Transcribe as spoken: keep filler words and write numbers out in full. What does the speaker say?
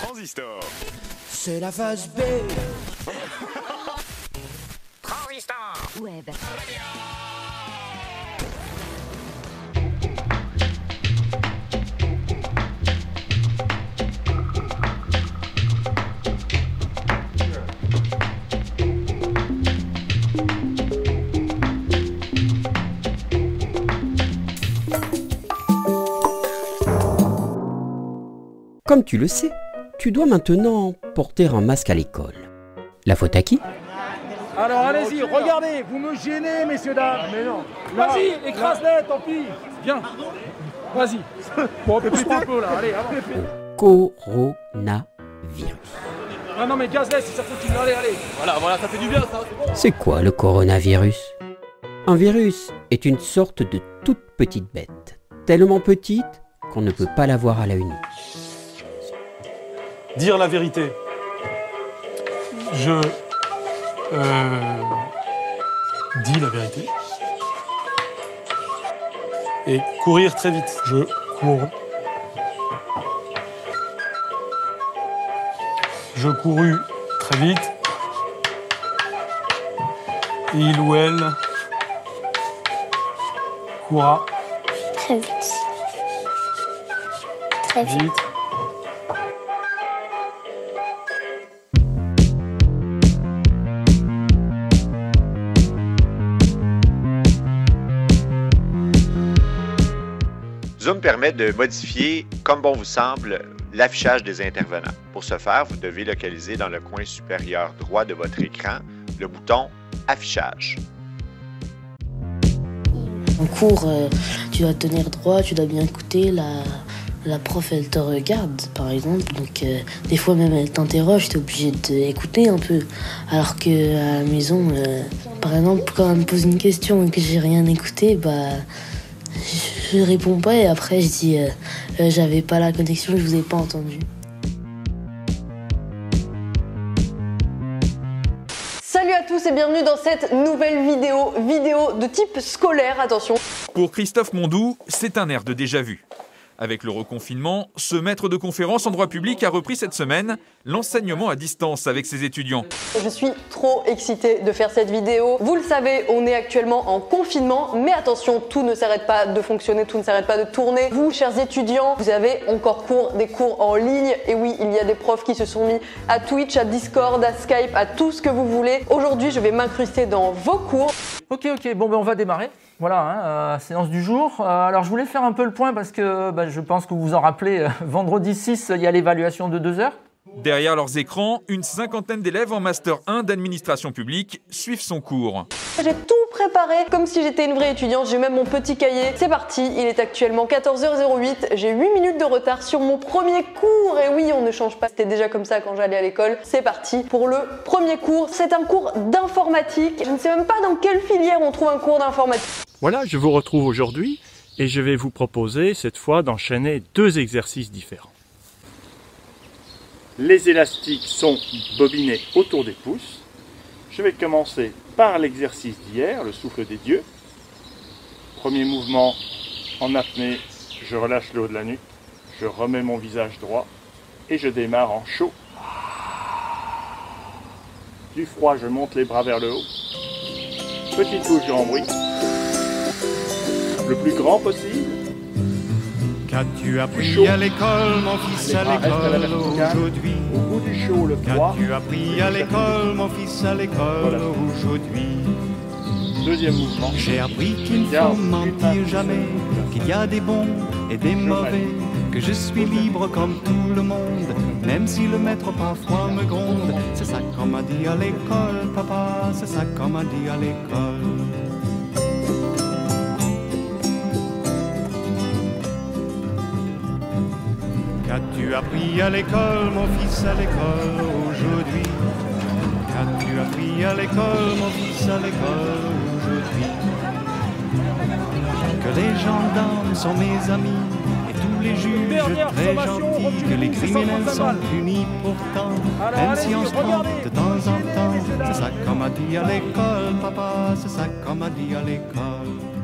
Transistor. C'est la phase B. Transistor. Web. Comme tu le sais, tu dois maintenant porter un masque à l'école. La faute à qui? Alors allez-y, regardez, vous me gênez, messieurs, dames. Mais non. Vas-y, écrase-les, tant pis. Viens. Vas-y. Bon, pépite un peu là, allez, avant. Coronavirus. Ah non, mais gaz-les si ça continue, allez, allez. Voilà, voilà, ça fait du bien, ça, c'est bon. C'est quoi le coronavirus? Un virus est une sorte de toute petite bête, tellement petite qu'on ne peut pas la voir à l'œil nu. Dire la vérité. Je euh, dis la vérité. Et courir très vite. Je cours. Je courus très vite. Il ou elle courra Très vite. Très vite. vite. Zoom permet de modifier, comme bon vous semble, l'affichage des intervenants. Pour ce faire, vous devez localiser dans le coin supérieur droit de votre écran le bouton « Affichage ». En cours, euh, tu dois tenir droit, tu dois bien écouter, la, la prof elle te regarde par exemple, donc euh, des fois même elle t'interroge, tu es obligé d'écouter un peu. Alors qu'à la maison, euh, par exemple quand elle me pose une question et que j'ai rien écouté, bah je réponds pas et après je dis euh, euh, j'avais pas la connexion, je vous ai pas entendu. Salut à tous et bienvenue dans cette nouvelle vidéo, vidéo de type scolaire, attention. Pour Christophe Mondou, c'est un air de déjà-vu. Avec le reconfinement, ce maître de conférence en droit public a repris cette semaine l'enseignement à distance avec ses étudiants. Je suis trop excitée de faire cette vidéo. Vous le savez, on est actuellement en confinement, mais attention, tout ne s'arrête pas de fonctionner, tout ne s'arrête pas de tourner. Vous, chers étudiants, vous avez encore cours, des cours en ligne. Et oui, il y a des profs qui se sont mis à Twitch, à Discord, à Skype, à tout ce que vous voulez. Aujourd'hui, je vais m'incruster dans vos cours. Ok, ok, bon ben on va démarrer. Voilà, hein, euh, séance du jour. Euh, alors je voulais faire un peu le point parce que bah, je pense que vous vous en rappelez, euh, vendredi six, il y a l'évaluation de deux heures. Derrière leurs écrans, une cinquantaine d'élèves en Master un d'administration publique suivent son cours. J'ai tout préparé comme si j'étais une vraie étudiante, j'ai même mon petit cahier. C'est parti, il est actuellement quatorze heures huit, j'ai huit minutes de retard sur mon premier cours. Et oui, on ne change pas, c'était déjà comme ça quand j'allais à l'école. C'est parti pour le premier cours. C'est un cours d'informatique. Je ne sais même pas dans quelle filière on trouve un cours d'informatique. Voilà, je vous retrouve aujourd'hui et je vais vous proposer cette fois d'enchaîner deux exercices différents. Les élastiques sont bobinés autour des pouces. Je vais commencer par l'exercice d'hier, le souffle des dieux. Premier mouvement en apnée, je relâche le haut de la nuque, je remets mon visage droit et je démarre en chaud. Du froid, je monte les bras vers le haut. Petite touche de rembrui. Le plus grand possible. Qu'as-tu appris à l'école, mon fils, à l'école aujourd'hui? Au bout du chaud, le froid. Qu'as-tu appris à l'école, mon fils, à l'école aujourd'hui? Deuxième mouvement. J'ai appris qu'il ne faut mentir jamais, qu'il y a des bons et des mauvais, que je suis libre comme tout le monde, même si le maître parfois me gronde. C'est ça qu'on m'a dit à l'école, papa, c'est ça qu'on m'a dit à l'école. Qu'as-tu appris à l'école, mon fils, à l'école aujourd'hui? Qu'as-tu appris à l'école, mon fils, à l'école aujourd'hui? Que les gendarmes sont mes amis et tous les juges très gentils, que les criminels sont punis pourtant, même si on se trompe de temps en temps. C'est ça qu'on m'a dit à l'école, papa, c'est ça qu'on m'a dit à l'école.